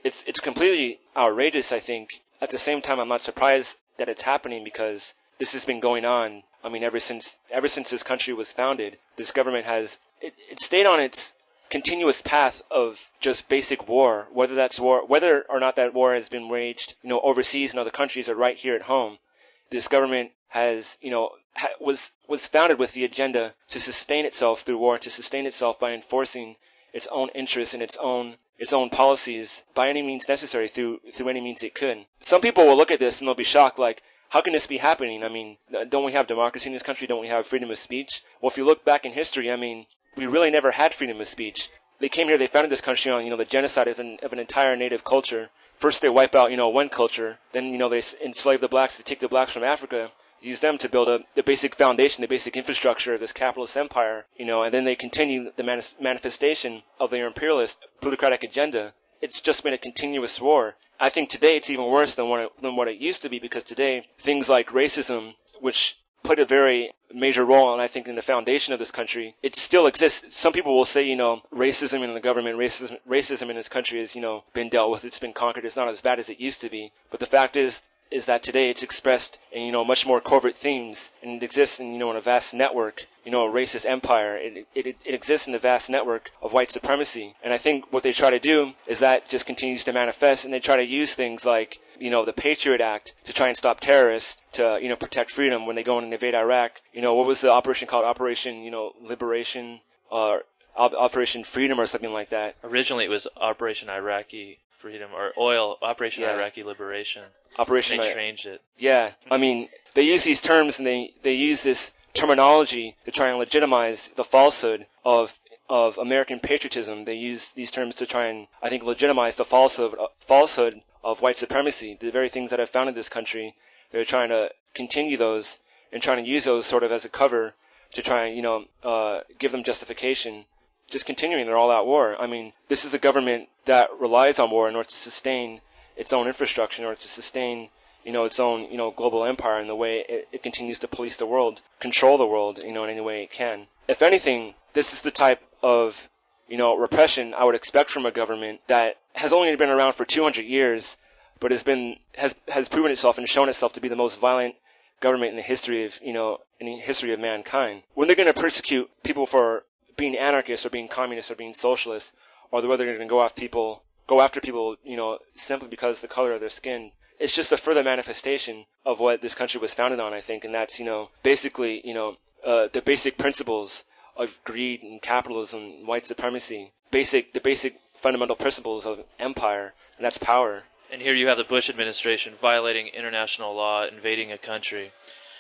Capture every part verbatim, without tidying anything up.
it's it's completely outrageous, I think. At the same time, I'm not surprised that it's happening because this has been going on. I mean, ever since ever since this country was founded, this government has it, it stayed on its continuous path of just basic war, whether that's war, whether or not that war has been waged, you know, overseas in other countries or right here at home. This government has, you know, ha- was was founded with the agenda to sustain itself through war, to sustain itself by enforcing its own interests and its own its own policies by any means necessary, through through any means it could. Some people will look at this and they'll be shocked, like, how can this be happening? I mean, don't we have democracy in this country? Don't we have freedom of speech? Well, if you look back in history, I mean, we really never had freedom of speech. They came here, they founded this country on, you know, the genocide of an, of an entire native culture. First they wipe out, you know, one culture. Then, you know, they enslave the blacks, they take the blacks from Africa, use them to build a, the basic foundation, the basic infrastructure of this capitalist empire, you know, and then they continue the manis- manifestation of their imperialist plutocratic agenda. It's just been a continuous war. I think today it's even worse than what it, than what it used to be, because today things like racism, which played a very major role, and I think in the foundation of this country, it still exists. Some people will say, you know, racism in the government, racism, racism in this country has, you know, been dealt with, it's been conquered, it's not as bad as it used to be. But the fact is, is that today it's expressed in, you know, much more covert themes, and it exists in, you know, in a vast network, you know, a racist empire. It, it, it exists in a vast network of white supremacy. And I think what they try to do is that just continues to manifest, and they try to use things like, you know, the Patriot Act to try and stop terrorists, to, you know, protect freedom when they go in and invade Iraq. You know, what was the operation called? Operation, you know, Liberation, or uh, Operation Freedom or something like that. Originally it was Operation Iraqi Freedom, or Oil, Operation yeah. Iraqi Liberation. Operation They I- changed it. Yeah, I mean, they use these terms and they, they use this terminology to try and legitimize the falsehood of of American patriotism. They use these terms to try and, I think, legitimize the falsehood, uh, falsehood of white supremacy. The very things that have founded this country, they're trying to continue those and trying to use those sort of as a cover to try and, you know, uh, give them justification. Just continuing their all-out war. I mean, this is a government that relies on war in order to sustain its own infrastructure, in order to sustain, you know, its own, you know, global empire, in the way it, it continues to police the world, control the world, you know, in any way it can. If anything, this is the type of, you know, repression I would expect from a government that has only been around for two hundred years, but has been has has proven itself and shown itself to be the most violent government in the history of, you know, in the history of mankind. When they're going to persecute people for being anarchists or being communists or being socialists, or whether they're going to go after people, go after people, you know, simply because of the color of their skin, it's just a further manifestation of what this country was founded on, I think, and that's, you know, basically, you know, uh, the basic principles of greed and capitalism and white supremacy, basic, the basic fundamental principles of empire, and that's power. And here you have the Bush administration violating international law, invading a country,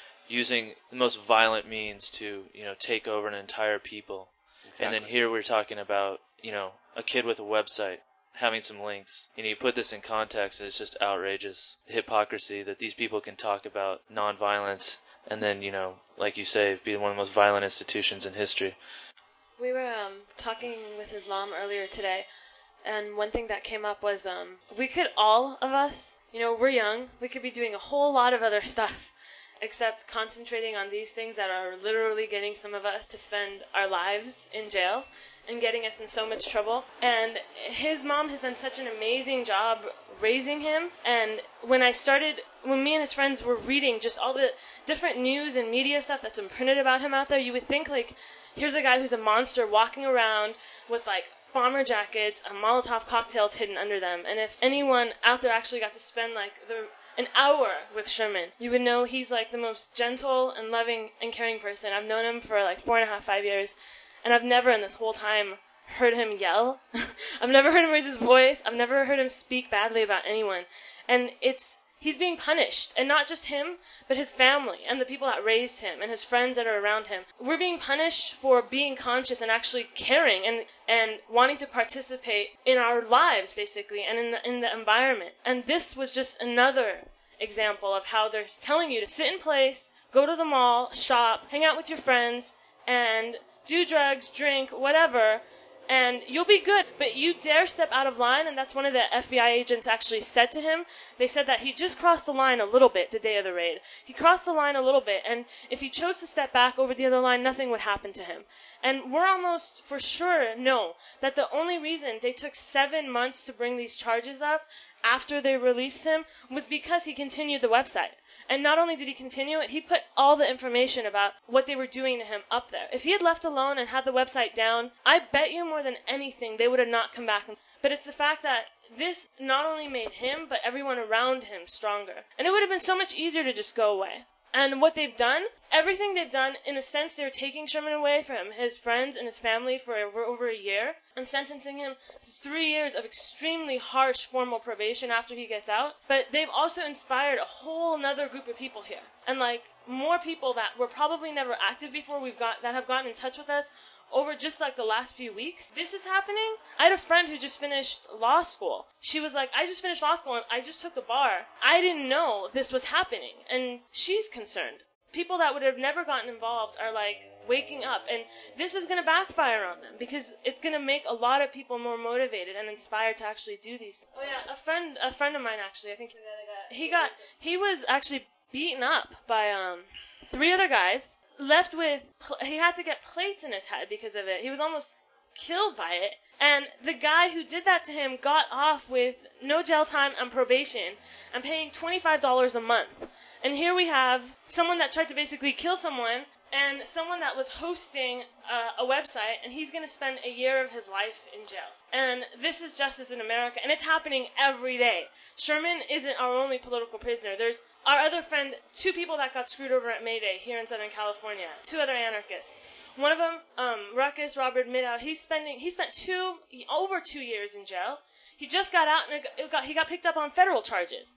using the most violent means to, you know, take over an entire people. Exactly. And then here we're talking about, you know, a kid with a website having some links. And you put this in context, and it's just outrageous. The hypocrisy that these people can talk about nonviolence and then, you know, like you say, be one of the most violent institutions in history. We were um, talking with Islam earlier today, and one thing that came up was um, we could, all of us, you know, we're young, we could be doing a whole lot of other stuff except concentrating on these things that are literally getting some of us to spend our lives in jail and getting us in so much trouble. And his mom has done such an amazing job raising him. And when I started, when me and his friends were reading just all the different news and media stuff that's been printed about him out there, you would think, like, here's a guy who's a monster walking around with, like, bomber jackets and Molotov cocktails hidden under them. And if anyone out there actually got to spend, like, the an hour with Sherman, you would know he's, like, the most gentle and loving and caring person. I've known him for, like, four and a half, five years. And I've never in this whole time heard him yell. I've never heard him raise his voice. I've never heard him speak badly about anyone. And it's he's being punished. And not just him, but his family and the people that raised him and his friends that are around him. We're being punished for being conscious and actually caring and, and wanting to participate in our lives, basically, and in the, in the environment. And this was just another example of how they're telling you to sit in place, go to the mall, shop, hang out with your friends, and do drugs, drink, whatever, and you'll be good, but you dare step out of line, and that's one of the F B I agents actually said to him. They said that he just crossed the line a little bit the day of the raid. He crossed the line a little bit, and if he chose to step back over the other line, nothing would happen to him. And we're almost for sure know that the only reason they took seven months to bring these charges up after they released him was because he continued the website. And not only did he continue it, he put all the information about what they were doing to him up there. If he had left alone and had the website down, I bet you more than anything they would have not come back. But it's the fact that this not only made him, but everyone around him stronger. And it would have been so much easier to just go away. And what they've done, everything they've done, in a sense, they're taking Sherman away from his friends and his family for over, over a year and sentencing him to three years of extremely harsh formal probation after he gets out. But they've also inspired a whole other group of people here. And, like, more people that were probably never active before we've got that have gotten in touch with us over just like the last few weeks. This is happening. I had a friend who just finished law school. She was like, I just finished law school and I just took the bar. I didn't know this was happening. And she's concerned. People that would have never gotten involved are like waking up. And this is going to backfire on them because it's going to make a lot of people more motivated and inspired to actually do these things. Oh yeah, a friend, a friend of mine actually, I think he got, he was actually beaten up by um three other guys. Left with, he had to get plates in his head because of it. He was almost killed by it. And the guy who did that to him got off with no jail time and probation and paying twenty-five dollars a month. And here we have someone that tried to basically kill someone and someone that was hosting uh, a website, and he's going to spend a year of his life in jail. And this is justice in America, and it's happening every day. Sherman isn't our only political prisoner. There's our other friend, two people that got screwed over at Mayday here in Southern California, two other anarchists. One of them, um, Ruckus Robert Middow, he's spending, he spent two, over two years in jail. He just got out, and it got, it got, he got picked up on federal charges.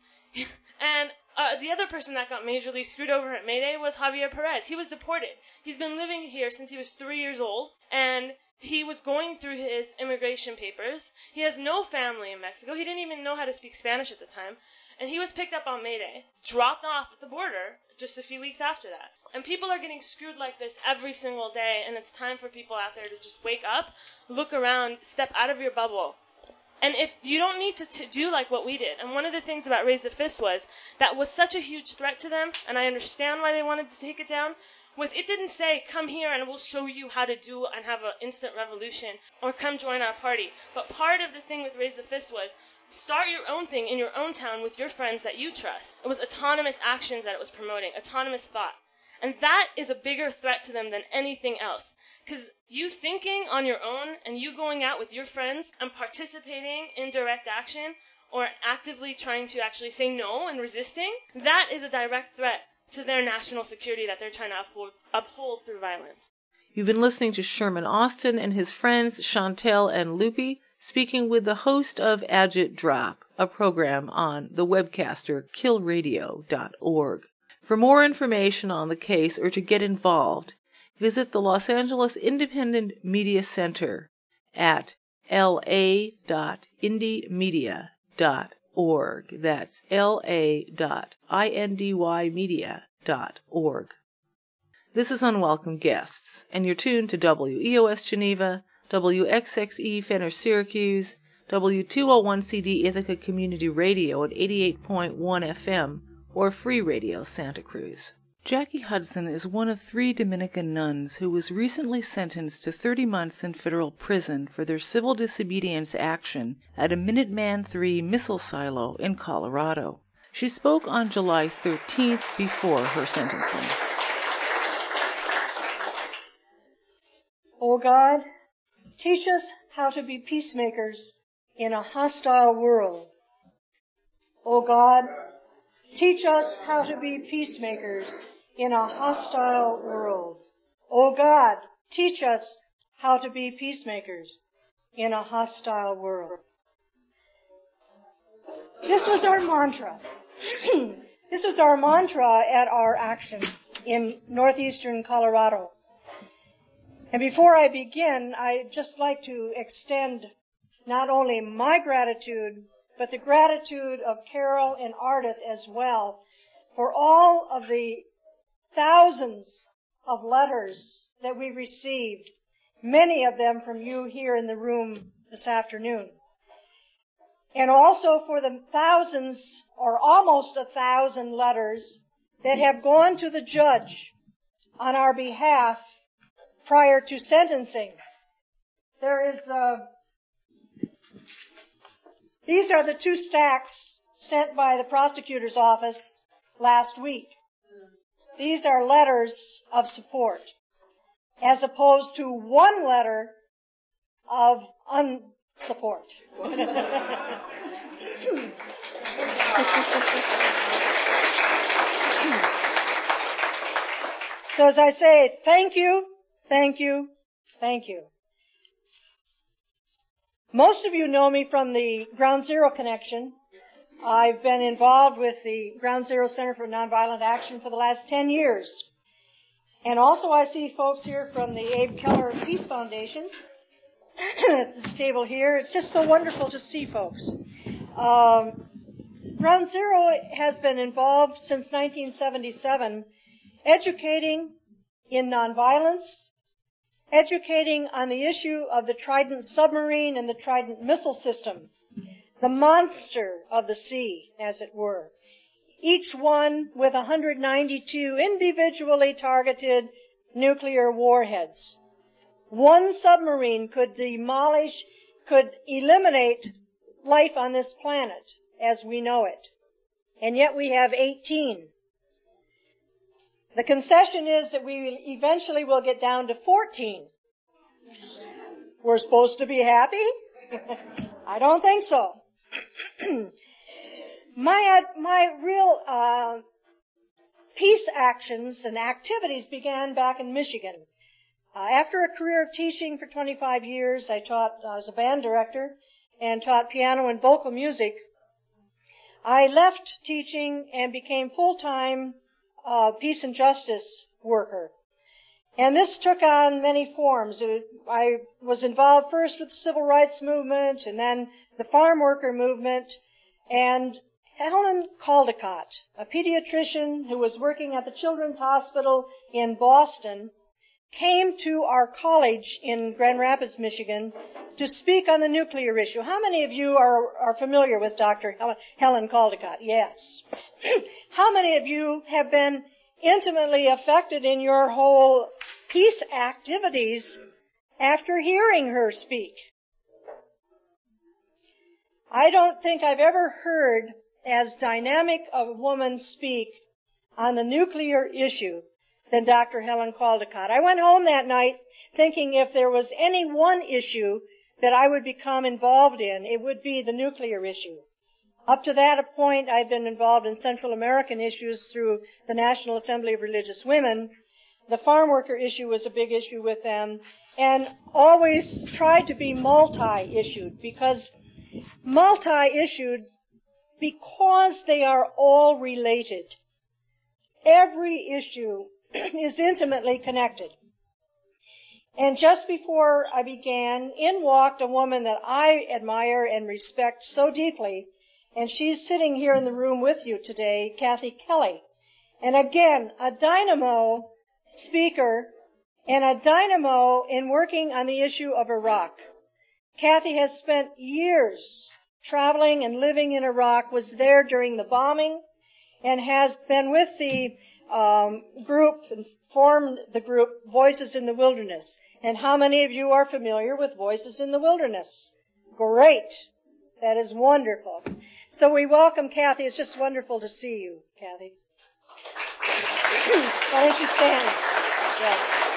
And uh, the other person that got majorly screwed over at Mayday was Javier Perez. He was deported. He's been living here since he was three years old, and he was going through his immigration papers. He has no family in Mexico. He didn't even know how to speak Spanish at the time. And he was picked up on Mayday, dropped off at the border just a few weeks after that. And people are getting screwed like this every single day, and it's time for people out there to just wake up, look around, step out of your bubble. And if you don't need to t- do like what we did. And one of the things about Raise the Fist was that was such a huge threat to them, and I understand why they wanted to take it down, was it didn't say, come here and we'll show you how to do and have an instant revolution, or come join our party. But part of the thing with Raise the Fist was, start your own thing in your own town with your friends that you trust. It was autonomous actions that it was promoting, autonomous thought. And that is a bigger threat to them than anything else. Because you thinking on your own and you going out with your friends and participating in direct action or actively trying to actually say no and resisting, that is a direct threat to their national security that they're trying to uphold, uphold through violence. You've been listening to Sherman Austin and his friends Chantel and Loopy speaking with the host of Agit Drop, a program on the webcaster kill radio dot org. For more information on the case or to get involved, visit the Los Angeles Independent Media Center at l a dot indy media dot org. That's l a dot indy media dot org. This is Unwelcome Guests, and you're tuned to W E O S Geneva, W X X E Fenner Syracuse, W two oh one C D Ithaca Community Radio at eighty-eight point one F M, or Free Radio Santa Cruz. Jackie Hudson is one of three Dominican nuns who was recently sentenced to thirty months in federal prison for their civil disobedience action at a Minuteman three missile silo in Colorado. She spoke on July thirteenth before her sentencing. O God, teach us how to be peacemakers in a hostile world. O God, teach us how to be peacemakers in a hostile world. O God, teach us how to be peacemakers in a hostile world. This was our mantra. This was our mantra at our action in northeastern Colorado. And before I begin, I'd just like to extend not only my gratitude, but the gratitude of Carol and Ardith as well for all of the thousands of letters that we received many of them from you here in the room this afternoon. And also for the thousands, or almost a thousand letters that have gone to the judge on our behalf prior to sentencing. There is, uh, these are the two stacks sent by the prosecutor's office last week. These are letters of support, as opposed to one letter of unsupport. So as I say, thank you, thank you, thank you. Most of you know me from the Ground Zero Connection. I've been involved with the Ground Zero Center for Nonviolent Action for the last ten years. And also I see folks here from the Abe Keller Peace Foundation at this table here. It's just so wonderful to see folks. Um, Ground Zero has been involved since nineteen seventy-seven, educating in nonviolence, educating on the issue of the Trident submarine and the Trident missile system, the monster of the sea, as it were. Each one with one hundred ninety-two individually targeted nuclear warheads. One submarine could demolish, could eliminate life on this planet as we know it. And yet we have eighteen. The concession is that we eventually will get down to fourteen. We're supposed to be happy? I don't think so. my uh, my real uh, peace actions and activities began back in Michigan. Uh, after a career of teaching for twenty-five years, I taught I was a band director and taught piano and vocal music. I left teaching and became full-time uh, peace and justice worker. And this took on many forms. It, I was involved first with the civil rights movement and then the farm worker movement. And Helen Caldicott, a pediatrician who was working at the Children's Hospital in Boston, came to our college in Grand Rapids, Michigan, to speak on the nuclear issue. How many of you are, are familiar with Doctor Helen, Helen Caldicott? Yes. How many of you have been intimately affected in your whole peace activities after hearing her speak? I don't think I've ever heard as dynamic of a woman speak on the nuclear issue than Doctor Helen Caldicott. I went home that night thinking if there was any one issue that I would become involved in, it would be the nuclear issue. Up to that point, I'd been involved in Central American issues through the National Assembly of Religious Women. The farm worker issue was a big issue with them, and always tried to be multi-issued, because multi-issued because they are all related. Every issue is intimately connected. And just before I began, in walked a woman that I admire and respect so deeply, and she's sitting here in the room with you today, Kathy Kelly. And again, a dynamo speaker and a dynamo in working on the issue of Iraq. Kathy has spent years traveling and living in Iraq, was there during the bombing, and has been with the um, group and formed the group Voices in the Wilderness. And how many of you are familiar with Voices in the Wilderness? Great. That is wonderful. So we welcome Kathy. It's just wonderful to see you, Kathy. Why don't you stand? Yeah.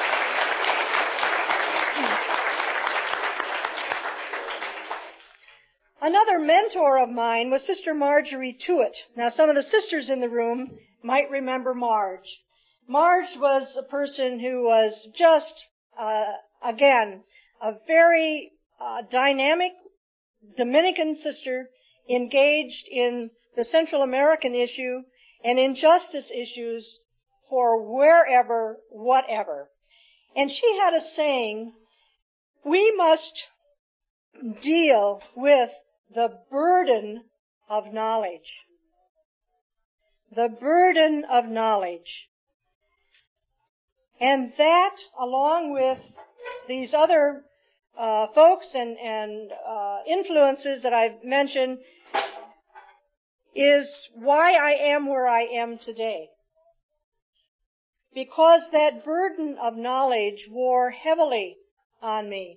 Another mentor of mine was Sister Marjorie Tuitt. Now, some of the sisters in the room might remember Marge. Marge was a person who was just, uh, again, a very uh, dynamic Dominican sister engaged in the Central American issue and injustice issues for wherever, whatever. And she had a saying, we must deal with the burden of knowledge. The burden of knowledge. And that, along with these other uh, folks and, and uh, influences that I've mentioned is why I am where I am today. Because that burden of knowledge wore heavily on me.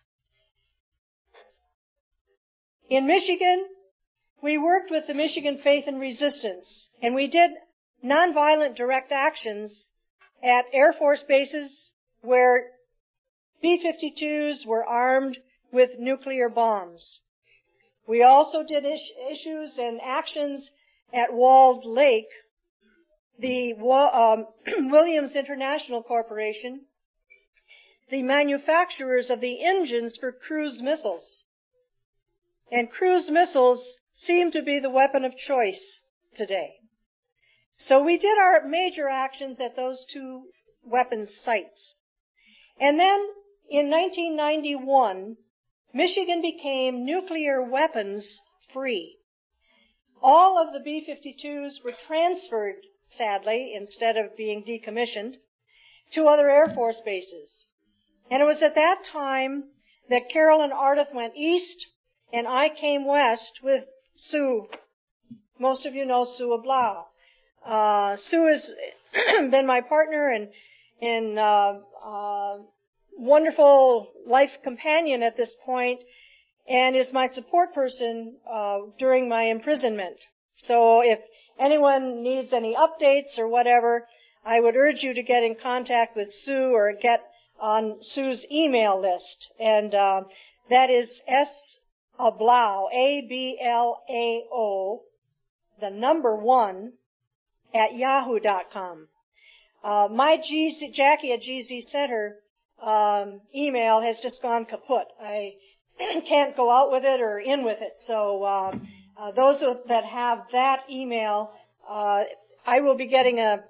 In Michigan, we worked with the Michigan Faith and Resistance, and we did nonviolent direct actions at Air Force bases where B fifty-twos were armed with nuclear bombs. We also did is- issues and actions at Walled Lake, the um, Williams International Corporation, the manufacturers of the engines for cruise missiles. And cruise missiles seem to be the weapon of choice today. So we did our major actions at those two weapons sites. And then in nineteen ninety-one, Michigan became nuclear weapons free. All of the B fifty-twos were transferred, sadly, instead of being decommissioned, to other Air Force bases. And it was at that time that Carolyn Ardith went east, and I came west with Sue. Most of you know Sue Blau. Uh, Sue has been my partner and, and uh, uh, wonderful life companion at this point, and is my support person uh, during my imprisonment. So if anyone needs any updates or whatever, I would urge you to get in contact with Sue or get on Sue's email list. And uh, that is S. Ablao, A B L A O, the number one, at yahoo dot com. Uh, my G Z, Jackie at G Z Center um, email has just gone kaput. I can't go out with it or in with it. So uh, uh, those that have that email, uh, I will be getting a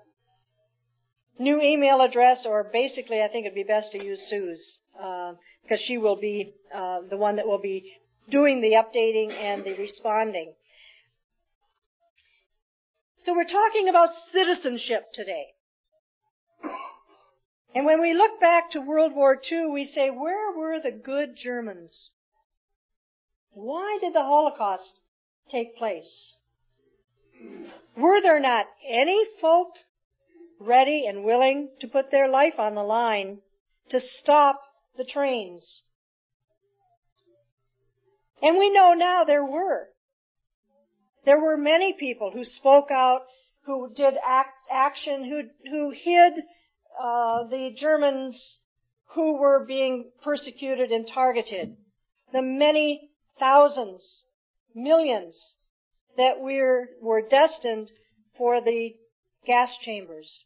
new email address, or basically I think it'd be best to use Sue's, uh, because she will be uh, the one that will be doing the updating and the responding. So we're talking about citizenship today. And when we look back to World War Two, we say, where were the good Germans? Why did the Holocaust take place? Were there not any folk ready and willing to put their life on the line to stop the trains? And we know now there were. There were many people who spoke out, who did act, action, who, who hid uh, the Germans who were being persecuted and targeted. The many thousands, millions that we're, were destined for the gas chambers.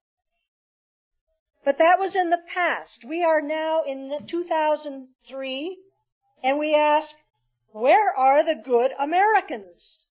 But that was in the past. We are now in two thousand three, and we ask, where are the good Americans?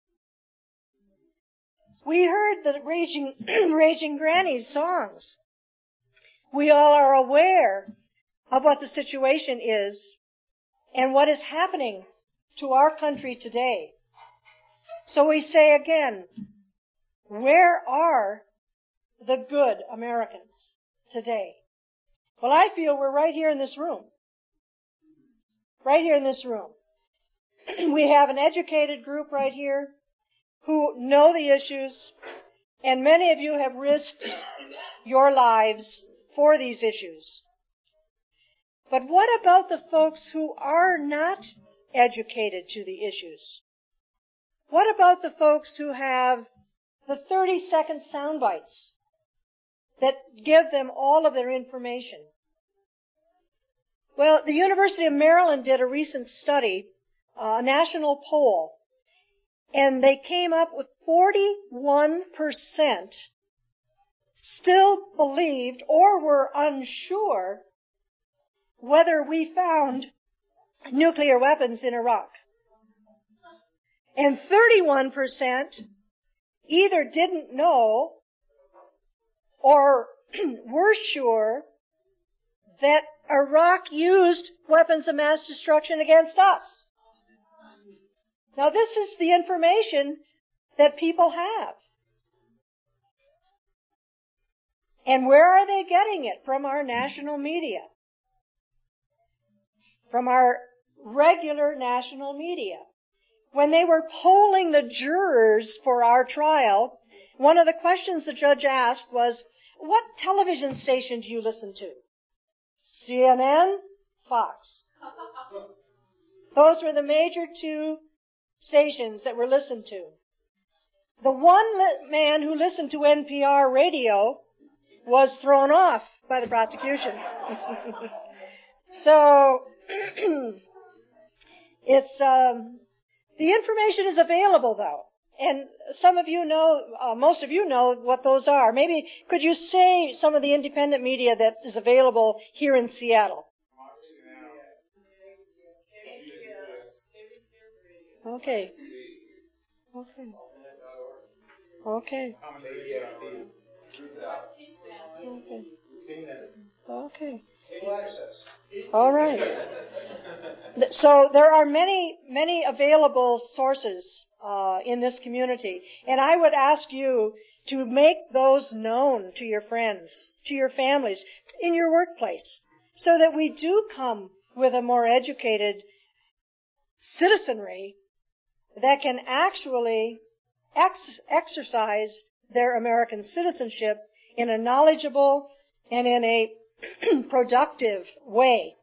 We heard the Raging, Raging Granny's songs. We all are aware of what the situation is and what is happening to our country today. So we say again, where are the good Americans today? Well, I feel we're right here in this room. Right here in this room. We have an educated group right here who know the issues, and many of you have risked your lives for these issues. But what about the folks who are not educated to the issues? What about the folks who have the thirty-second sound bites that give them all of their information? Well, the University of Maryland did a recent study, a national poll, and they came up with forty-one percent still believed or were unsure whether we found nuclear weapons in Iraq. And thirty-one percent either didn't know or were sure that Iraq used weapons of mass destruction against us. Now, this is the information that people have. And where are they getting it? From our national media. from our regular national media. When they were polling the jurors for our trial, one of the questions the judge asked was, what television station do you listen to? C N N, Fox. Those were the major two stations that were listened to. The one li- man who listened to N P R radio was thrown off by the prosecution. So, it's, um, the information is available though. And some of you know, uh, most of you know what those are. Maybe could you say some of the independent media that is available here in Seattle? Okay. Okay. Okay. Okay. Okay. All right. So there are many, many available sources uh, in this community, and I would ask you to make those known to your friends, to your families, in your workplace, so that we do come with a more educated citizenry that can actually ex- exercise their American citizenship in a knowledgeable and in a productive way.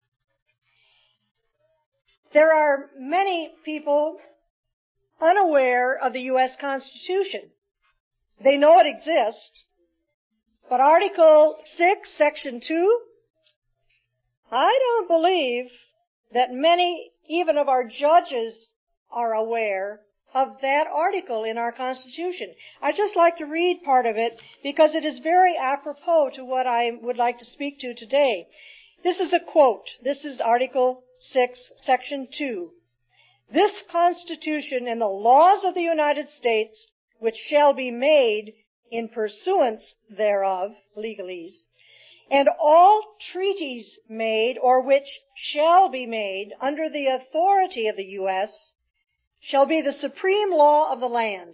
There are many people unaware of the U S Constitution. They know it exists, but Article six, Section two, I don't believe that many, even of our judges, are aware of that article in our Constitution. I'd just like to read part of it because it is very apropos to what I would like to speak to today. This is a quote. This is Article six, Section two. This Constitution and the laws of the United States, which shall be made in pursuance thereof, legalese, and all treaties made or which shall be made under the authority of the U S shall be the supreme law of the land.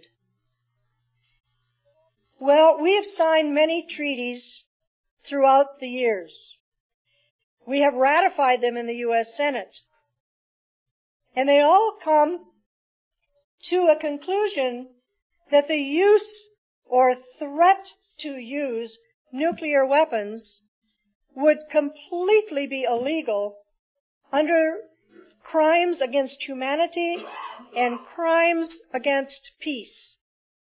Well, we have signed many treaties throughout the years. We have ratified them in the U S Senate. And they all come to a conclusion that the use or threat to use nuclear weapons would completely be illegal under crimes against humanity and crimes against peace.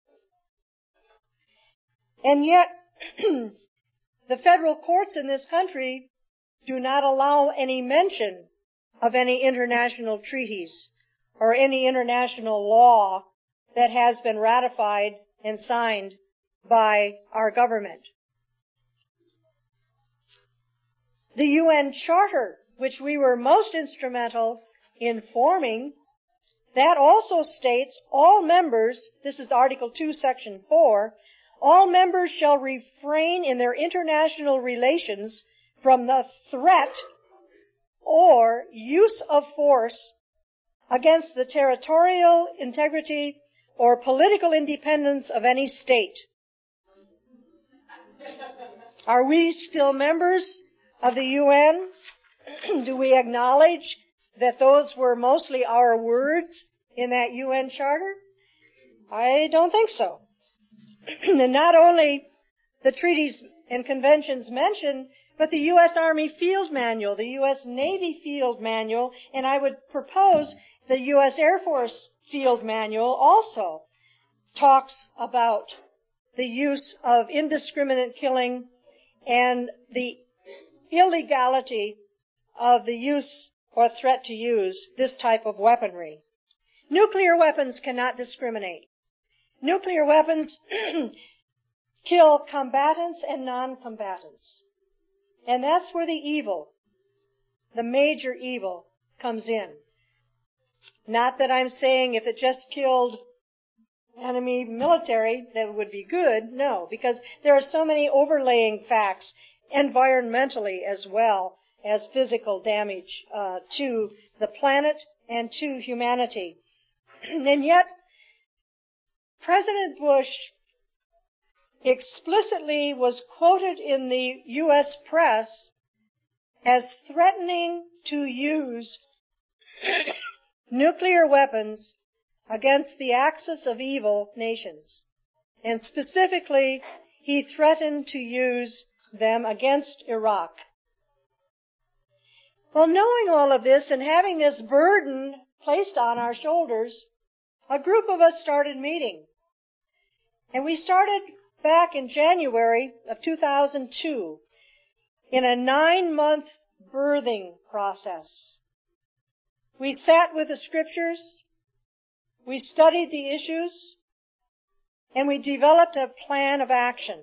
And yet, the federal courts in this country do not allow any mention of any international treaties or any international law that has been ratified and signed by our government. The U N Charter, which we were most instrumental in forming, that also states all members, this is Article two, Section four, all members shall refrain in their international relations from the threat or use of force against the territorial integrity or political independence of any state. Are we still members of the U N? Do we acknowledge that those were mostly our words in that U N Charter? I don't think so. And not only the treaties and conventions mentioned, but the U S Army Field Manual, the U S Navy Field Manual, and I would propose the U S Air Force Field Manual also talks about the use of indiscriminate killing and the illegality of the use or threat to use this type of weaponry. Nuclear weapons cannot discriminate. Nuclear weapons kill combatants and non-combatants. And that's where the evil, the major evil, comes in. Not that I'm saying if it just killed enemy military, that would be good. No, because there are so many overlaying facts, environmentally as well as physical damage uh, to the planet and to humanity. And yet, President Bush explicitly was quoted in the U S press as threatening to use nuclear weapons against the axis of evil nations. And specifically, he threatened to use them against Iraq. Well, knowing all of this and having this burden placed on our shoulders, a group of us started meeting. And we started back in January of two thousand two in a nine-month birthing process. We sat with the scriptures, we studied the issues, and we developed a plan of action.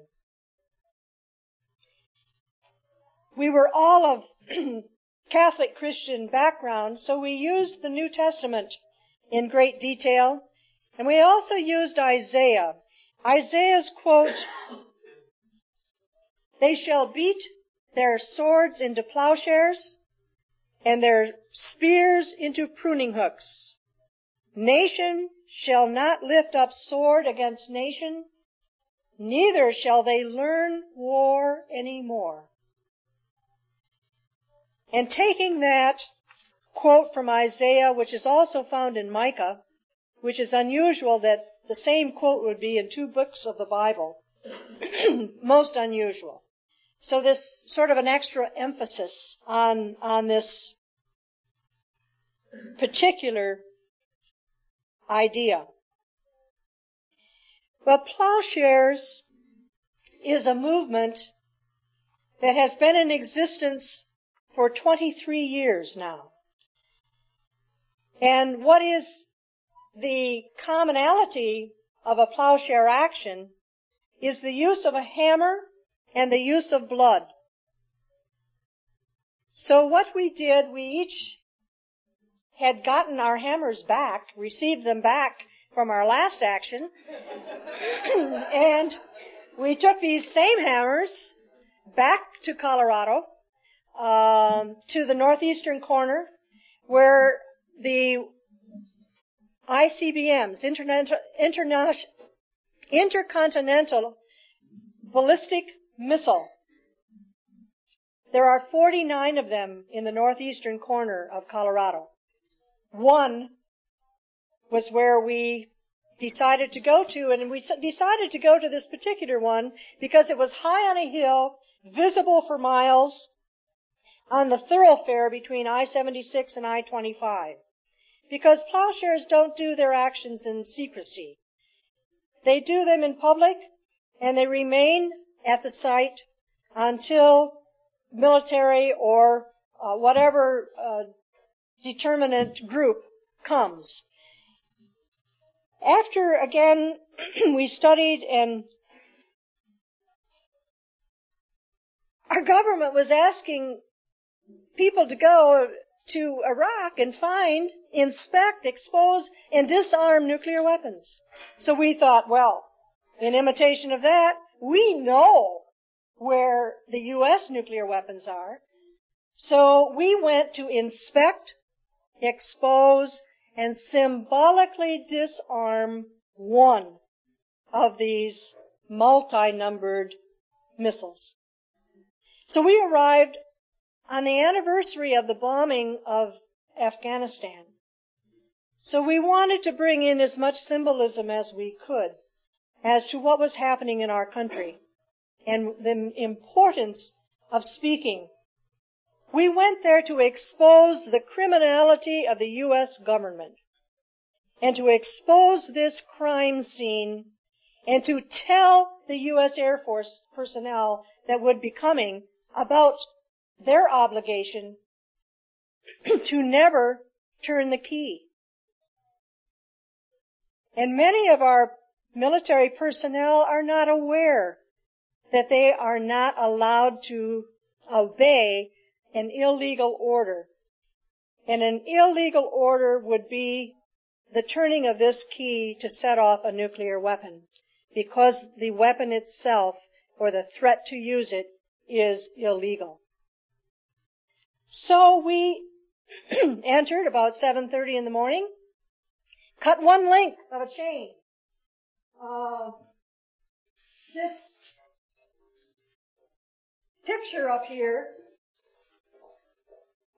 We were all of Catholic Christian background, so we used the New Testament in great detail, and we also used Isaiah. Isaiah's quote, "They shall beat their swords into plowshares and their spears into pruning hooks. Nation shall not lift up sword against nation, neither shall they learn war any more." And taking that quote from Isaiah, which is also found in Micah, which is unusual that the same quote would be in two books of the Bible, most unusual. So this sort of an extra emphasis on, on this particular idea. Well, Plowshares is a movement that has been in existence for twenty-three years now. And what is the commonality of a plowshare action is the use of a hammer and the use of blood. So what we did, we each had gotten our hammers back, received them back from our last action, and we took these same hammers back to Colorado, um, to the northeastern corner, where the I C B Ms, Internet, Interna- Intercontinental Ballistic Missile. There are forty-nine of them in the northeastern corner of Colorado. One was where we decided to go to, and we decided to go to this particular one because it was high on a hill, visible for miles, on the thoroughfare between I seventy-six and I twenty-five. Because plowshares don't do their actions in secrecy. They do them in public, and they remain at the site until military or uh, whatever uh, determinant group comes. After, again, we studied, and our government was asking people to go to Iraq and find, inspect, expose, and disarm nuclear weapons. So we thought, well, in imitation of that, we know where the U S nuclear weapons are. So we went to inspect, expose, and symbolically disarm one of these multi-numbered missiles. So we arrived on the anniversary of the bombing of Afghanistan. So we wanted to bring in as much symbolism as we could as to what was happening in our country and the importance of speaking. We went there to expose the criminality of the U S government and to expose this crime scene and to tell the U S Air Force personnel that would be coming about their obligation to never turn the key. And many of our military personnel are not aware that they are not allowed to obey an illegal order. And an illegal order would be the turning of this key to set off a nuclear weapon, because the weapon itself, or the threat to use it, is illegal. So we entered about seven thirty in the morning, cut one link of a chain. Uh, this picture up here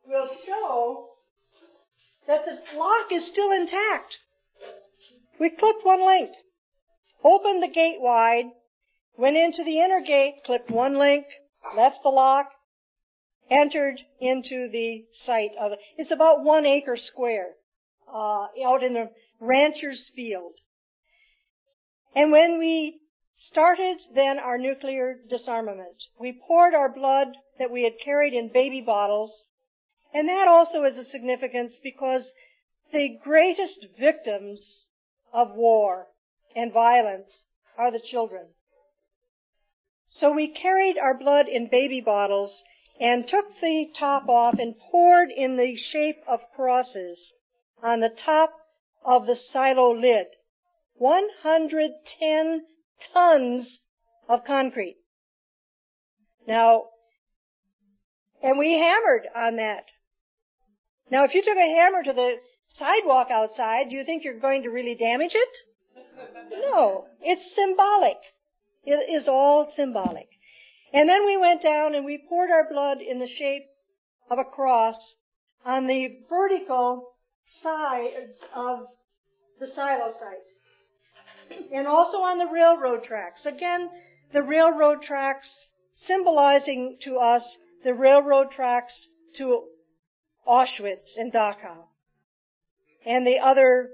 will show that the lock is still intact. We clipped one link, opened the gate wide, went into the inner gate, clipped one link, left the lock, entered into the site of it. It's about one acre square, uh, out in the rancher's field. And when we started then our nuclear disarmament, we poured our blood that we had carried in baby bottles, and that also is a significance because the greatest victims of war and violence are the children. So we carried our blood in baby bottles and took the top off and poured in the shape of crosses on the top of the silo lid. one hundred ten tons of concrete. Now, and we hammered on that. Now, if you took a hammer to the sidewalk outside, do you think you're going to really damage it? No, it's symbolic. It is all symbolic. And then we went down and we poured our blood in the shape of a cross on the vertical sides of the silo site. And also on the railroad tracks. Again, the railroad tracks symbolizing to us the railroad tracks to Auschwitz and Dachau and the other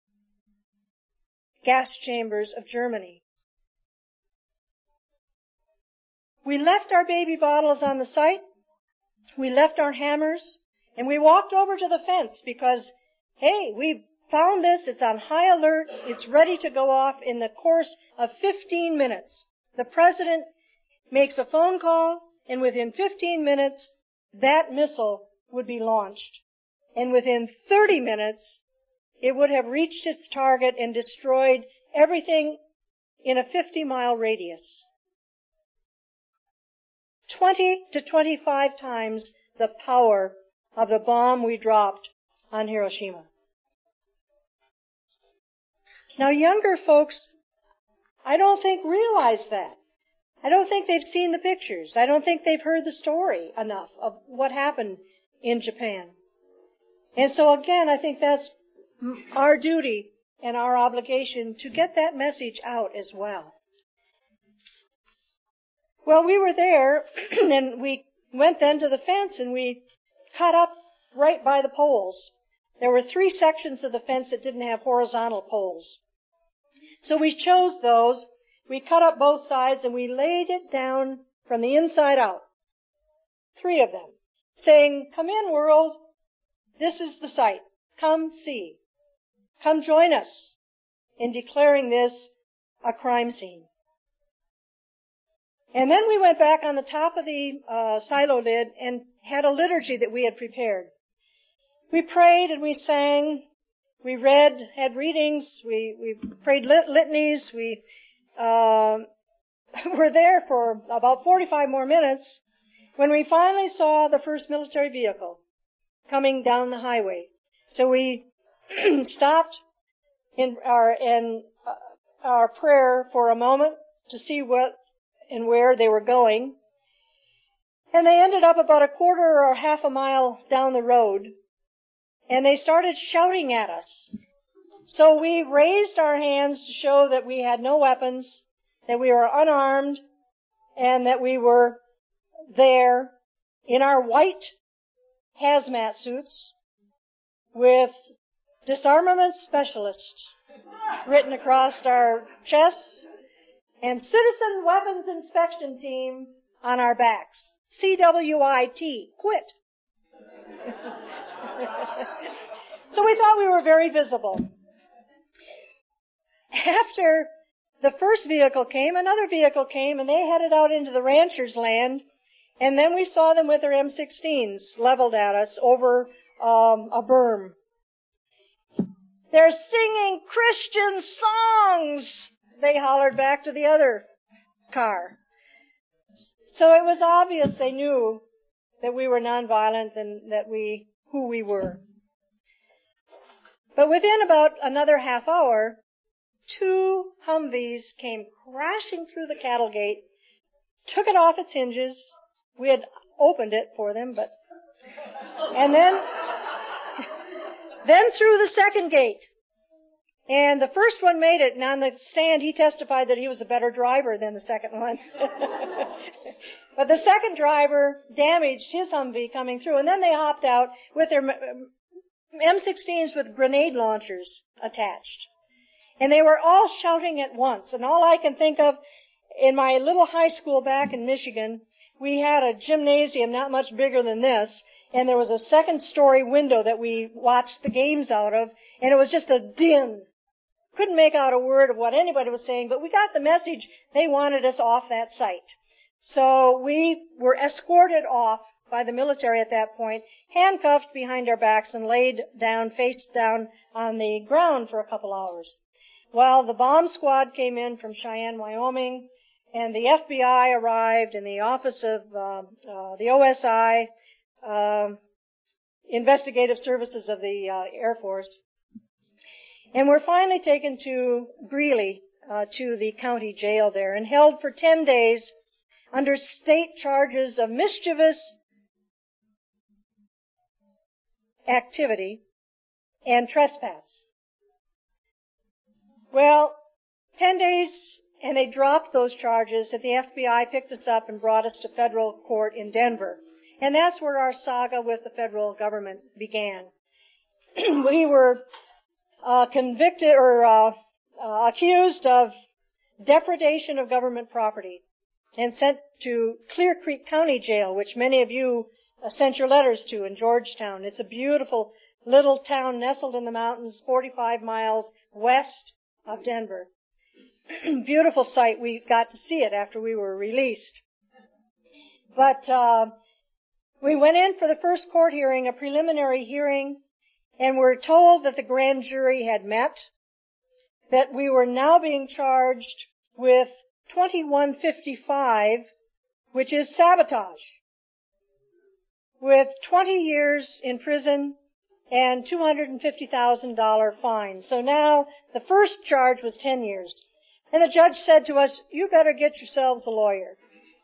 gas chambers of Germany. We left our baby bottles on the site, we left our hammers, and we walked over to the fence because, hey, we found this, it's on high alert, it's ready to go off in the course of fifteen minutes. The president makes a phone call, and within fifteen minutes, that missile would be launched. And within thirty minutes, it would have reached its target and destroyed everything in a fifty mile radius. twenty to twenty-five times the power of the bomb we dropped on Hiroshima. Now, younger folks, I don't think realize that. I don't think they've seen the pictures. I don't think they've heard the story enough of what happened in Japan. And so again, I think that's our duty and our obligation to get that message out as well. Well, we were there, and we went then to the fence, and we cut up right by the poles. There were three sections of the fence that didn't have horizontal poles. So we chose those. We cut up both sides, and we laid it down from the inside out. Three of them, saying, "Come in, world. This is the site. Come see. Come join us in declaring this a crime scene." And then we went back on the top of the uh, silo lid and had a liturgy that we had prepared. We prayed and we sang. We read, had readings. We, we prayed lit- litanies. We uh, were there for about forty-five more minutes when we finally saw the first military vehicle coming down the highway. So we stopped in our in uh, our prayer for a moment to see what and where they were going. And they ended up about a quarter or half a mile down the road, and they started shouting at us. So we raised our hands to show that we had no weapons, that we were unarmed, and that we were there in our white hazmat suits with disarmament specialist written across our chests and citizen weapons inspection team on our backs. C W I T, quit. So we thought we were very visible. After the first vehicle came, another vehicle came, and they headed out into the rancher's land, and then we saw them with their M sixteens leveled at us over um, a berm. "They're singing Christian songs," they hollered back to the other car. So it was obvious they knew that we were nonviolent and that we, who we were. But within about another half hour, two Humvees came crashing through the cattle gate, took it off its hinges. We had opened it for them, but And then, then through the second gate. And the first one made it, and on the stand he testified that he was a better driver than the second one. But the second driver damaged his Humvee coming through, and then they hopped out with their M sixteens with grenade launchers attached. And they were all shouting at once, and all I can think of, in my little high school back in Michigan, we had a gymnasium not much bigger than this, and there was a second story window that we watched the games out of, and it was just a din. Couldn't make out a word of what anybody was saying, but we got the message they wanted us off that site. So we were escorted off by the military at that point, handcuffed behind our backs and laid down, face down on the ground for a couple hours. Well, the bomb squad came in from Cheyenne, Wyoming, and the F B I arrived, and the Office of uh, uh, the O S I, uh, Investigative Services of the uh, Air Force. And we're finally taken to Greeley, uh, to the county jail there, and held for ten days under state charges of mischievous activity and trespass. Well, ten days, and they dropped those charges, and the F B I picked us up and brought us to federal court in Denver. And that's where our saga with the federal government began. We were uh, convicted or uh, uh, accused of depredation of government property and sent to Clear Creek County Jail, which many of you uh, sent your letters to in Georgetown. It's a beautiful little town nestled in the mountains, forty-five miles west of Denver. Beautiful sight. We got to see it after we were released. But uh, we went in for the first court hearing, a preliminary hearing, and were told that the grand jury had met, that we were now being charged with twenty-one fifty-five, which is sabotage, with twenty years in prison and two hundred fifty thousand dollars fine. So now the first charge was ten years. And the judge said to us, you better get yourselves a lawyer.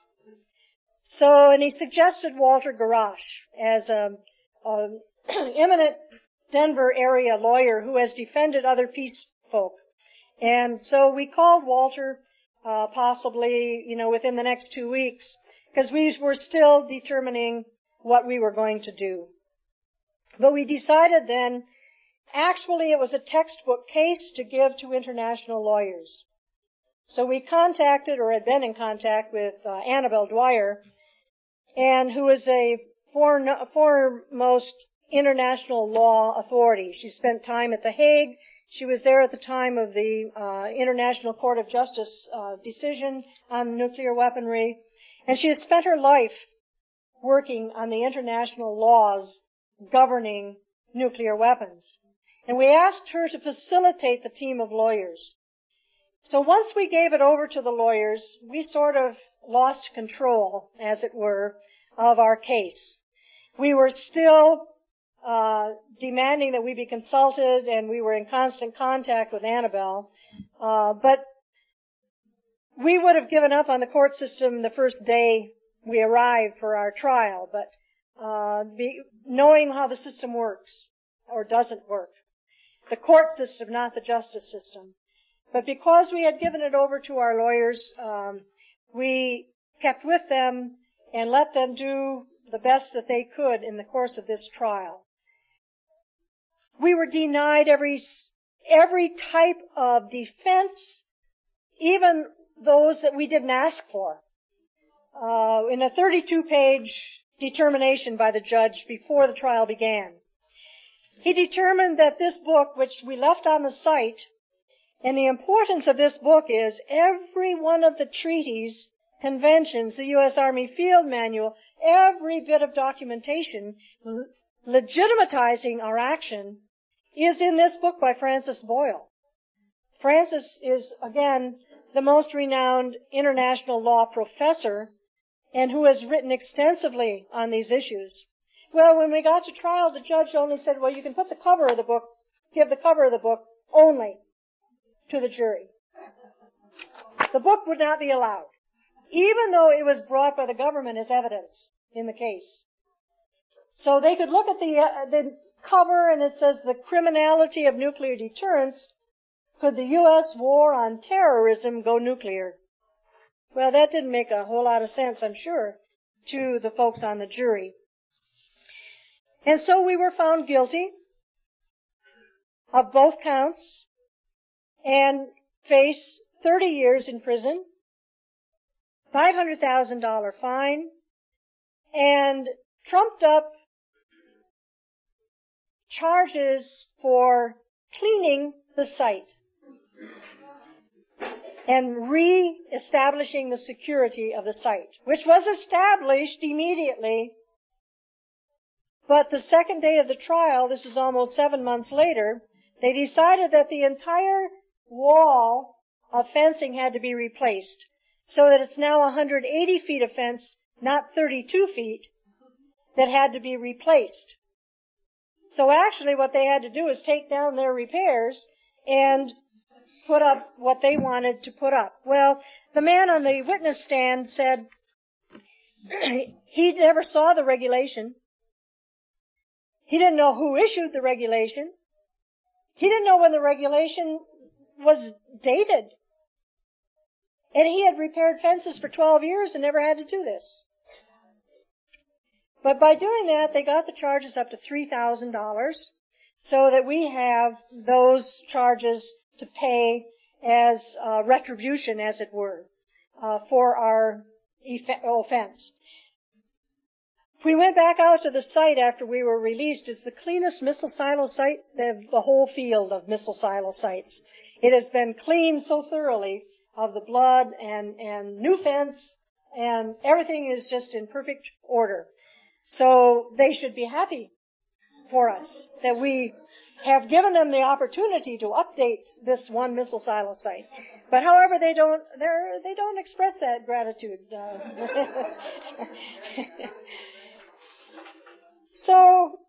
So, and he suggested Walter Garash as a, a eminent Denver area lawyer who has defended other peace folk. And so we called Walter, uh, possibly, you know, within the next two weeks, because we were still determining what we were going to do. But we decided then, actually it was a textbook case to give to international lawyers. So we contacted, or had been in contact with uh, Annabelle Dwyer, and who is a foreign, foremost international law authority. She spent time at The Hague. She was there at the time of the uh, International Court of Justice uh, decision on nuclear weaponry. And she has spent her life working on the international laws governing nuclear weapons. And we asked her to facilitate the team of lawyers. So once we gave it over to the lawyers, we sort of lost control, as it were, of our case. We were still uh demanding that we be consulted, and we were in constant contact with Annabelle. Uh, but we would have given up on the court system the first day we arrived for our trial, but uh be, knowing how the system works, or doesn't work. The court system, not the justice system. But because we had given it over to our lawyers, um, we kept with them and let them do the best that they could in the course of this trial. We were denied every every type of defense, even those that we didn't ask for. Uh, in a thirty-two page determination by the judge before the trial began, he determined that this book, which we left on the site, and the importance of this book is every one of the treaties, conventions, the U S Army Field Manual, every bit of documentation l- legitimatizing our action is in this book by Francis Boyle. Francis is, again, the most renowned international law professor and who has written extensively on these issues. Well, when we got to trial, the judge only said, well, you can put the cover of the book, give the cover of the book only to the jury. The book would not be allowed, even though it was brought by the government as evidence in the case. So they could look at the, uh, the cover and it says the criminality of nuclear deterrence. Could the U S war on terrorism go nuclear? Well, that didn't make a whole lot of sense, I'm sure, to the folks on the jury. And so we were found guilty of both counts and face thirty years in prison, five hundred thousand dollars fine, and trumped up charges for cleaning the site and re-establishing the security of the site, which was established immediately. But the second day of the trial, this is almost seven months later, they decided that the entire wall of fencing had to be replaced, so that it's now one hundred eighty feet of fence, not thirty-two feet, that had to be replaced. So actually what they had to do is take down their repairs and put up what they wanted to put up. Well, the man on the witness stand said he never saw the regulation. He didn't know who issued the regulation. He didn't know when the regulation was dated. And he had repaired fences for twelve years and never had to do this. But by doing that, they got the charges up to three thousand dollars so that we have those charges to pay as uh, retribution, as it were, uh, for our offense. We went back out to the site after we were released. It's the cleanest missile silo site, the, the whole field of missile silo sites. It has been cleaned so thoroughly of the blood and, and new fence, and everything is just in perfect order. So they should be happy for us that we have given them the opportunity to update this one missile silo site. But however, they don't, they're, they don't express that gratitude. Uh, So,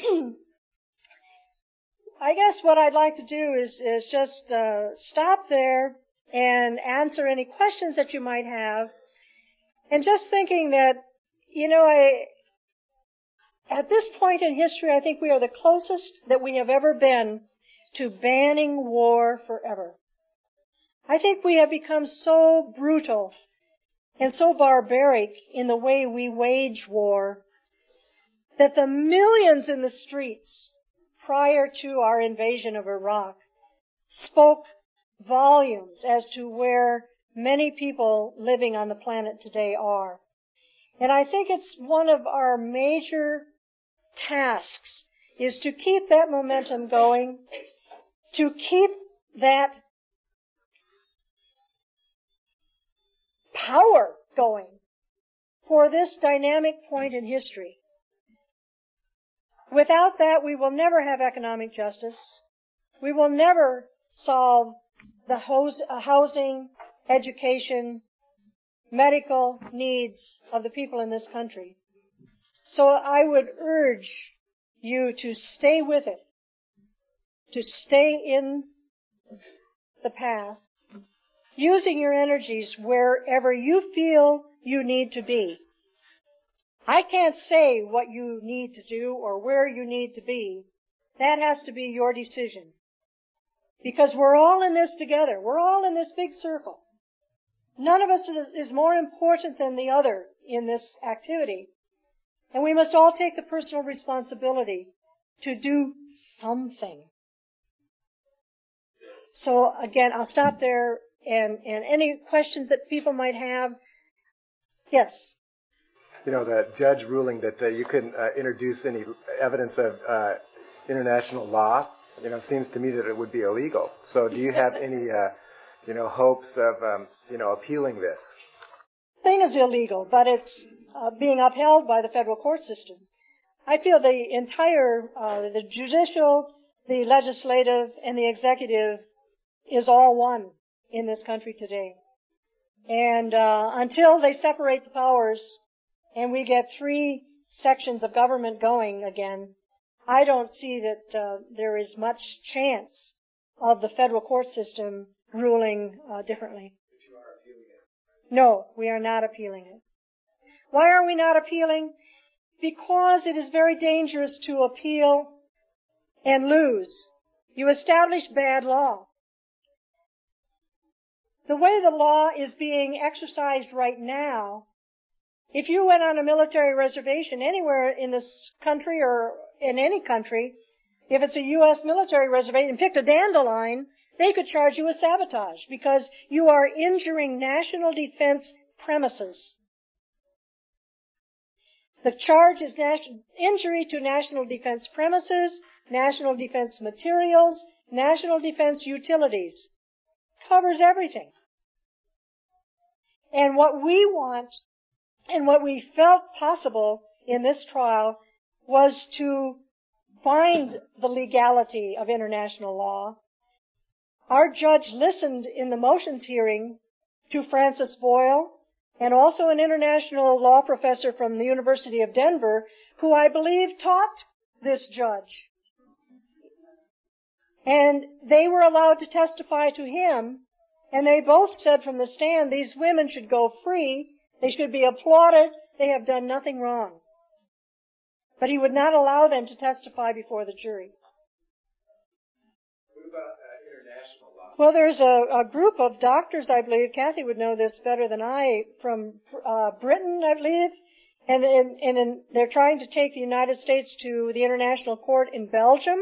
I guess what I'd like to do is, is just uh, stop there and answer any questions that you might have. And just thinking that, you know, I, at this point in history, I think we are the closest that we have ever been to banning war forever. I think we have become so brutal and so barbaric in the way we wage war that the millions in the streets prior to our invasion of Iraq spoke volumes as to where many people living on the planet today are. And I think it's one of our major tasks is to keep that momentum going, to keep that power going for this dynamic point in history. Without that, we will never have economic justice. We will never solve the housing, education, medical needs of the people in this country. So I would urge you to stay with it, to stay in the path, using your energies wherever you feel you need to be. I can't say what you need to do or where you need to be. That has to be your decision. Because we're all in this together. We're all in this big circle. None of us is, is more important than the other in this activity. And we must all take the personal responsibility to do something. So again, I'll stop there, and, and any questions that people might have. Yes. You know, the judge ruling that uh, you couldn't uh, introduce any evidence of uh, international law, you know, seems to me that it would be illegal. So do you have any, uh, you know, hopes of, um, you know, appealing this? The thing is illegal, but it's uh, being upheld by the federal court system. I feel the entire, uh, the judicial, the legislative, and the executive is all one in this country today. And uh, until they separate the powers and we get three sections of government going again, I don't see that uh, there is much chance of the federal court system ruling uh, differently. But you are appealing it. No, we are not appealing it. Why are we not appealing? because it is very dangerous to appeal and lose. You establish bad law. The way the law is being exercised right now, if you went on a military reservation anywhere in this country or in any country, if it's a U S military reservation and picked a dandelion, they could charge you with sabotage because you are injuring national defense premises. The charge is national, injury to national defense premises, national defense materials, national defense utilities. Covers everything. And what we want and what we felt possible in this trial was to find the legality of international law. Our judge listened in the motions hearing to Francis Boyle and also an international law professor from the University of Denver, who I believe taught this judge. And they were allowed to testify to him, and they both said from the stand, these women should go free, they should be applauded, they have done nothing wrong. But he would not allow them to testify before the jury. What about uh, international law? Well, there's a, a group of doctors, I believe, Kathy would know this better than I, from uh, Britain, I believe, and, and, and in, they're trying to take the United States to the International Court in Belgium.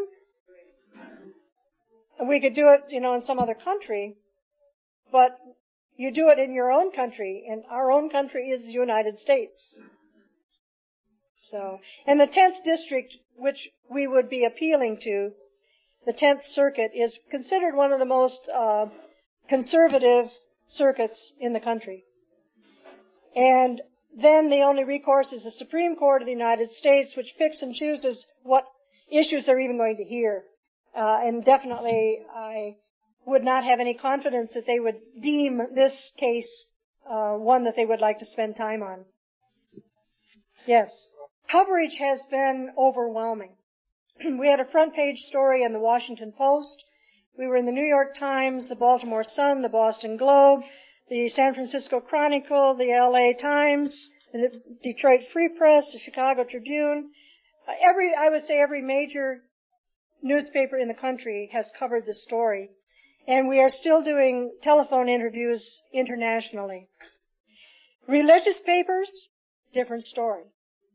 And we could do it, you know, in some other country, but you do it in your own country, and our own country is the United States. So, and the tenth district, which we would be appealing to, the tenth Circuit, is considered one of the most uh, conservative circuits in the country. And then the only recourse is the Supreme Court of the United States, which picks and chooses what issues they're even going to hear. Uh, and definitely, I would not have any confidence that they would deem this case uh, one that they would like to spend time on. Yes. Coverage has been overwhelming. We had a front page story in the Washington Post. We were in the New York Times, the Baltimore Sun, the Boston Globe, the San Francisco Chronicle, the L A Times, the Detroit Free Press, the Chicago Tribune. Uh, every, I would say every major newspaper in the country has covered the story. And we are still doing telephone interviews internationally. Religious papers, different story.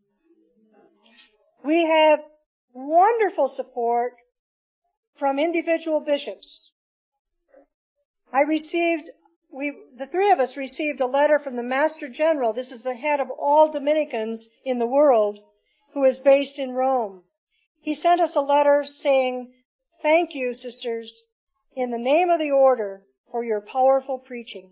We have wonderful support from individual bishops. I received, we, the three of us received a letter from the Master General. This is the head of all Dominicans in the world, who is based in Rome. He sent us a letter saying, "Thank you, sisters, in the name of the order, for your powerful preaching."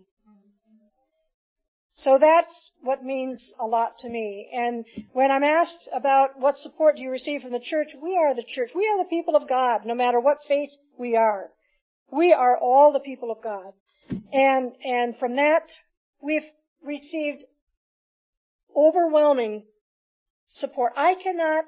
So that's what means a lot to me. And when I'm asked about what support do you receive from the church, we are the church. We are the people of God, no matter what faith we are. We are all the people of God. And, and from that, we've received overwhelming support. I cannot,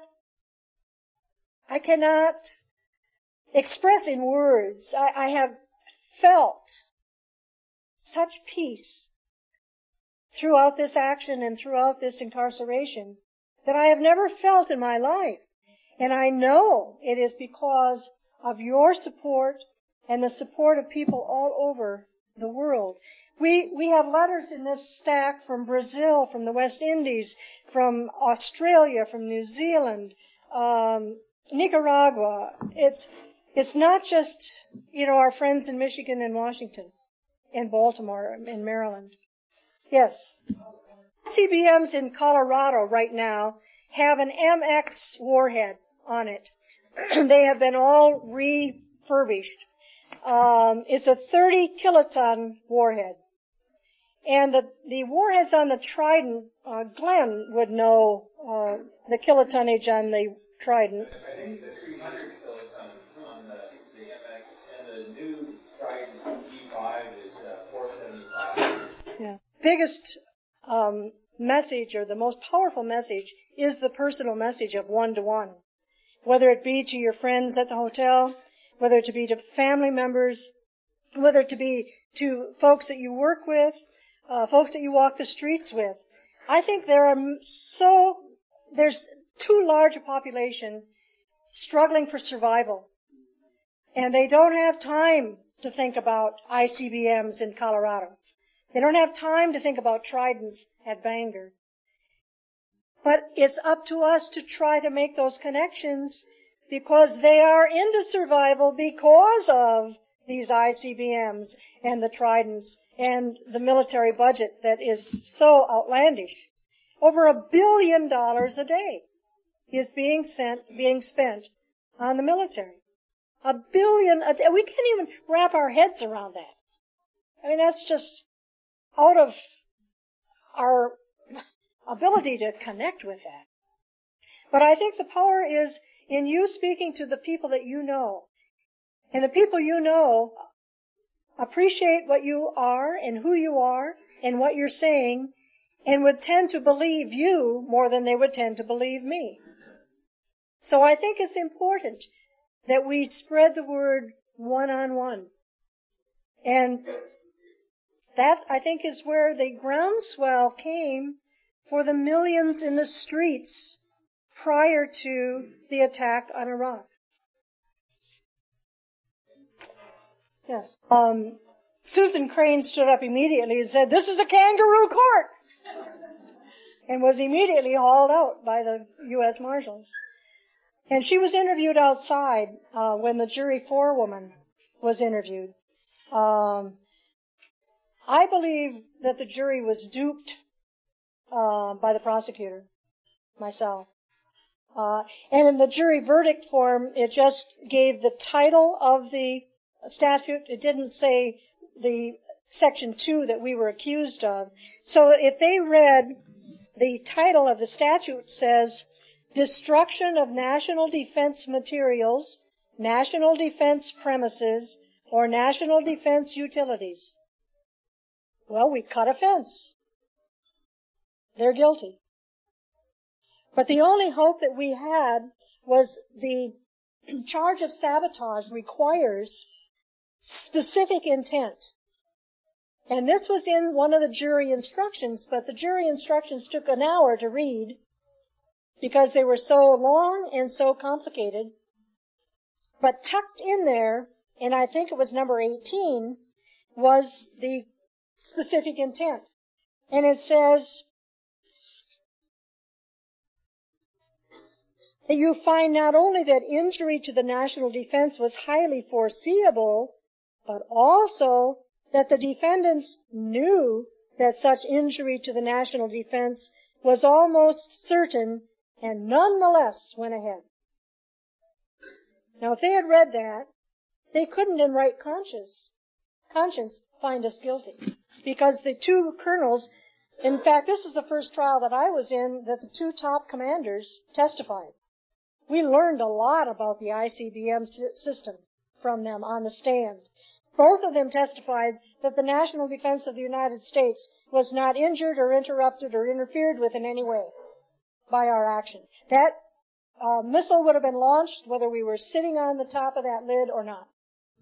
I cannot express in words. I, I have felt such peace throughout this action and throughout this incarceration that I have never felt in my life. And I know it is because of your support and the support of people all over the world. We, we have letters in this stack from Brazil, from the West Indies, from Australia, from New Zealand, um, Nicaragua. It's, it's not just, you know, our friends in Michigan and Washington, and Baltimore, and Maryland. Yes. C B Ms in Colorado right now have an M X warhead on it. They have been all refurbished. Um, it's a thirty kiloton warhead. And the, the warheads on the Trident, uh, Glenn would know uh, the kilotonnage on the Trident. I think it's three hundred kilotons on the, the M X, and the new Trident E five is uh, four seventy-five. Yeah. Biggest um, message, or the most powerful message, is the personal message of one-to-one. Whether it be to your friends at the hotel, whether it to be to family members, whether it to be to folks that you work with, uh, folks that you walk the streets with. I think there are so there's too large a population struggling for survival. And they don't have time to think about I C B Ms in Colorado. They don't have time to think about Tridents at Bangor. But it's up to us to try to make those connections because they are into survival because of these I C B Ms and the Tridents and the military budget that is so outlandish. Over a billion dollars a day is being sent, being spent on the military. A billion a day. We can't even wrap our heads around that. I mean, that's just out of our ability to connect with that. But I think the power is in you speaking to the people that you know. And the people you know appreciate what you are and who you are and what you're saying and would tend to believe you more than they would tend to believe me. So I think it's important that we spread the word one-on-one. And that, I think, is where the groundswell came for the millions in the streets prior to the attack on Iraq. Yes. Um, Susan Crane stood up immediately and said, "This is a kangaroo court," and was immediately hauled out by the U S Marshals. And she was interviewed outside uh, when the jury forewoman was interviewed. Um, I believe that the jury was duped uh, by the prosecutor, myself. Uh, and in the jury verdict form, it just gave the title of the statute. It didn't say the section two that we were accused of. So if they read the title of the statute says, destruction of national defense materials, national defense premises, or national defense utilities. Well, we cut a fence. They're guilty. But the only hope that we had was the charge of sabotage requires specific intent. And this was in one of the jury instructions, but the jury instructions took an hour to read because they were so long and so complicated. But tucked in there, and I think it was number eighteen, was the specific intent. And it says that you find not only that injury to the national defense was highly foreseeable, but also that the defendants knew that such injury to the national defense was almost certain and nonetheless went ahead. Now, if they had read that, they couldn't in right conscience, conscience find us guilty. Because the two colonels, in fact, this is the first trial that I was in that the two top commanders testified. We learned a lot about the I C B M system from them on the stand. Both of them testified that the national defense of the United States was not injured or interrupted or interfered with in any way by our action. That uh, missile would have been launched whether we were sitting on the top of that lid or not.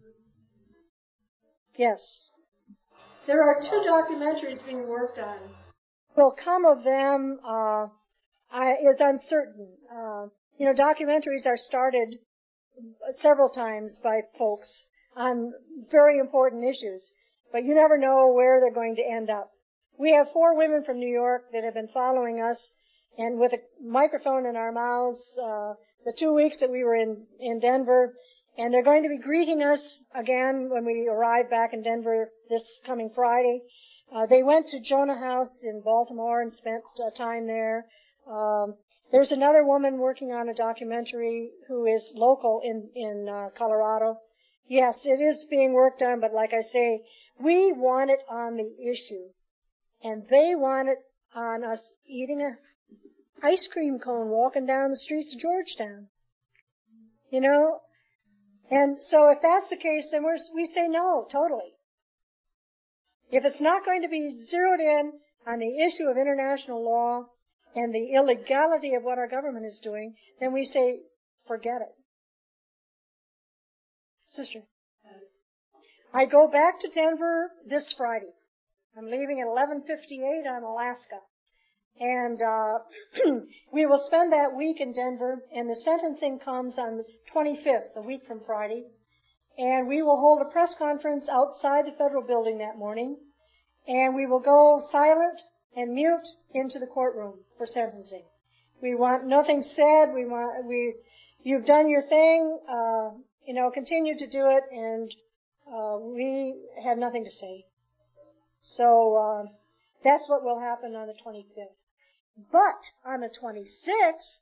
Yes. There are two documentaries being worked on. Will come of them uh, I, is uncertain. Uh, you know, documentaries are started several times by folks on very important issues, but you never know where they're going to end up. We have four women from New York that have been following us, and with a microphone in our mouths, uh, the two weeks that we were in, in Denver, and they're going to be greeting us again when we arrive back in Denver this coming Friday. Uh, they went to Jonah House in Baltimore and spent uh, time there. Um, there's another woman working on a documentary who is local in, in uh, Colorado. Yes, it is being worked on, but like I say, we want it on the issue. And they want it on us eating a ice cream cone walking down the streets of Georgetown. You know? And so if that's the case, then we're, we say no, totally. If it's not going to be zeroed in on the issue of international law and the illegality of what our government is doing, then we say, forget it. Sister, I go back to Denver this Friday. I'm leaving at eleven fifty-eight on Alaska. And uh, we will spend that week in Denver, and the sentencing comes on the twenty-fifth, a week from Friday. And we will hold a press conference outside the federal building that morning, and we will go silent and mute into the courtroom for sentencing. We want nothing said. We want we. You've done your thing. Uh, you know, continue to do it, and uh, we have nothing to say. So uh, that's what will happen on the twenty-fifth. But on the twenty-sixth,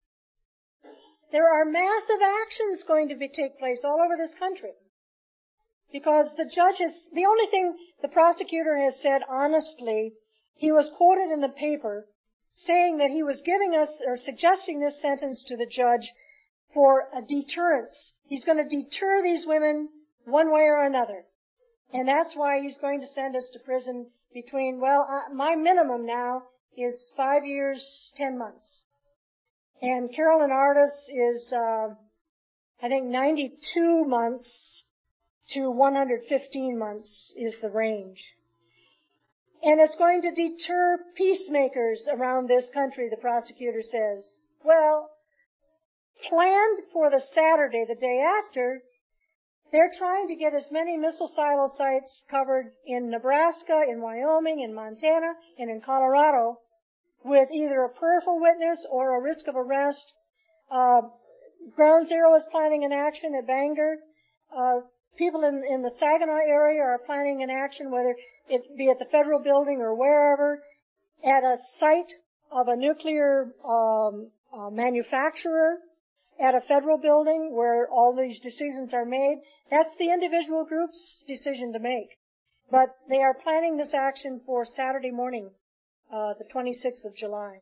there are massive actions going to be take place all over this country. Because the judge is, the only thing the prosecutor has said honestly, he was quoted in the paper saying that he was giving us, or suggesting this sentence to the judge for a deterrence. He's going to deter these women one way or another. And that's why he's going to send us to prison between, well, uh, my minimum now is five years, ten months. And Carolyn Artis is, uh, I think, ninety-two months to one hundred fifteen months is the range. And it's going to deter peacemakers around this country, the prosecutor says. Well, planned for the Saturday, the day after, they're trying to get as many missile silo sites covered in Nebraska, in Wyoming, in Montana, and in Colorado with either a prayerful witness or a risk of arrest. Uh, Ground Zero is planning an action at Bangor. Uh, people in, in the Saginaw area are planning an action, whether it be at the federal building or wherever, at a site of a nuclear um, uh, manufacturer, at a federal building where all these decisions are made. That's the individual group's decision to make. But they are planning this action for Saturday morning, uh, the twenty-sixth of July.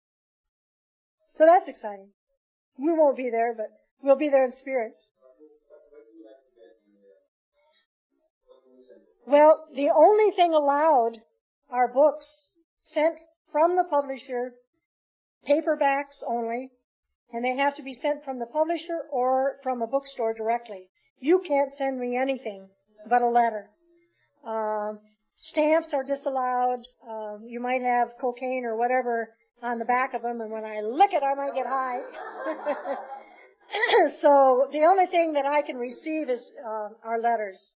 So that's exciting. We won't be there, but we'll be there in spirit. Well, the only thing allowed are books sent from the publisher, paperbacks only, and they have to be sent from the publisher or from a bookstore directly. You can't send me anything but a letter. Um, stamps are disallowed. Um, you might have cocaine or whatever on the back of them, and when I lick it, I might get high. So the only thing that I can receive is uh, our letters.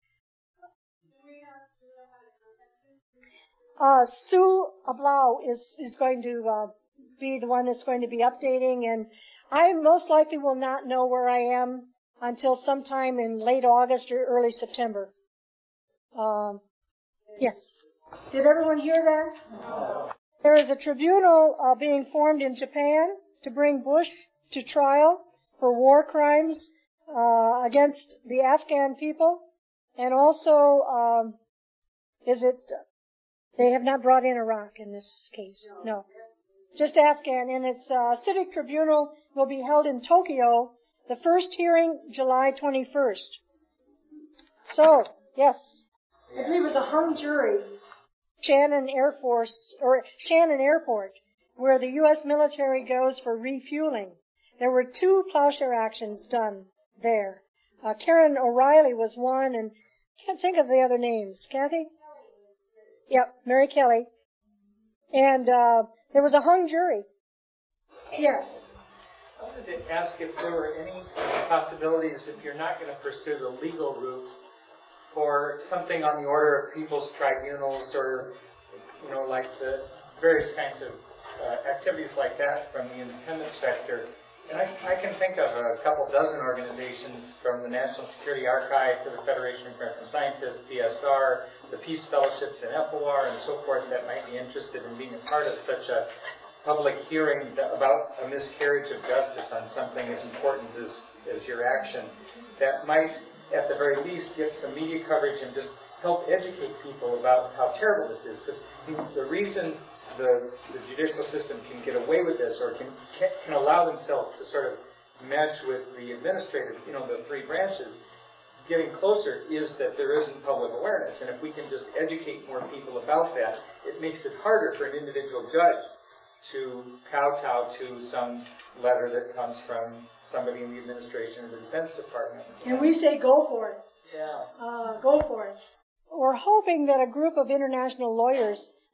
Uh, Sue Ablau is, is going to uh, be the one that's going to be updating, and I most likely will not know where I am until sometime in late August or early September. Um, yes. Did everyone hear that? No. There is a tribunal uh, being formed in Japan to bring Bush to trial for war crimes uh, against the Afghan people, and also um, is it? They have not brought in Iraq in this case. No. Just Afghan, and its uh, civic tribunal will be held in Tokyo, the first hearing July twenty-first. So, yes, I believe it was a hung jury, Shannon Air Force, or Shannon Airport, where the U S military goes for refueling. There were two plowshare actions done there. Uh, Karen O'Reilly was one, and I can't think of the other names. Kathy? Yep, Mary Kelly. And uh, there was a hung jury. Yes. I wanted to ask if there were any possibilities, if you're not going to pursue the legal route, for something on the order of people's tribunals or, you know, like the various kinds of uh, activities like that from the independent sector. And I, I can think of a couple dozen organizations, from the National Security Archive to the Federation of American Scientists, P S R, the Peace Fellowships in F O R, and so forth, that might be interested in being a part of such a public hearing about a miscarriage of justice on something as important as, as your action, that might, at the very least, get some media coverage and just help educate people about how terrible this is. Because the reason the, the judicial system can get away with this, or can, can can allow themselves to sort of mesh with the administrative, you know, the three branches, getting closer, is that there isn't public awareness. And if we can just educate more people about that, it makes it harder for an individual judge to kowtow to some letter that comes from somebody in the administration or the Defense Department. And we say go for it. Yeah. Uh, go for it. We're hoping that a group of international lawyers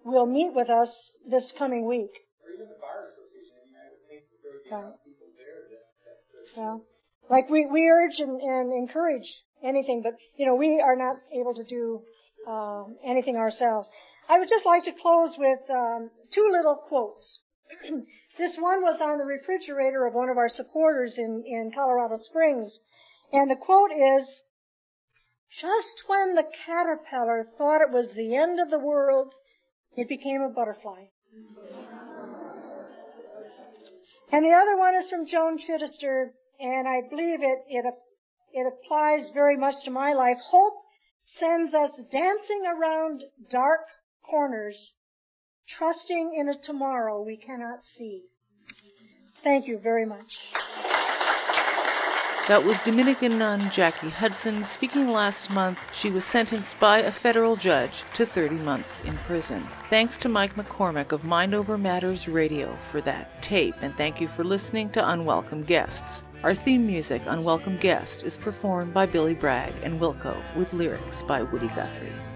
will meet with us this coming week. Or even the Bar Association. I mean, I would think that there would be enough people there that, that could. Yeah. Like we, we urge and, and encourage anything, but, you know, we are not able to do um, anything ourselves. I would just like to close with um, two little quotes. This one was on the refrigerator of one of our supporters in, in Colorado Springs. And the quote is, "Just when the caterpillar thought it was the end of the world, it became a butterfly." And the other one is from Joan Chittister, and I believe it, it, it applies very much to my life. "Hope sends us dancing around dark corners, trusting in a tomorrow we cannot see." Thank you very much. That was Dominican nun Jackie Hudson speaking last month. She was sentenced by a federal judge to thirty months in prison. Thanks to Mike McCormick of Mind Over Matters Radio for that tape, and thank you for listening to Unwelcome Guests. Our theme music, Unwelcome Guest, is performed by Billy Bragg and Wilco with lyrics by Woody Guthrie.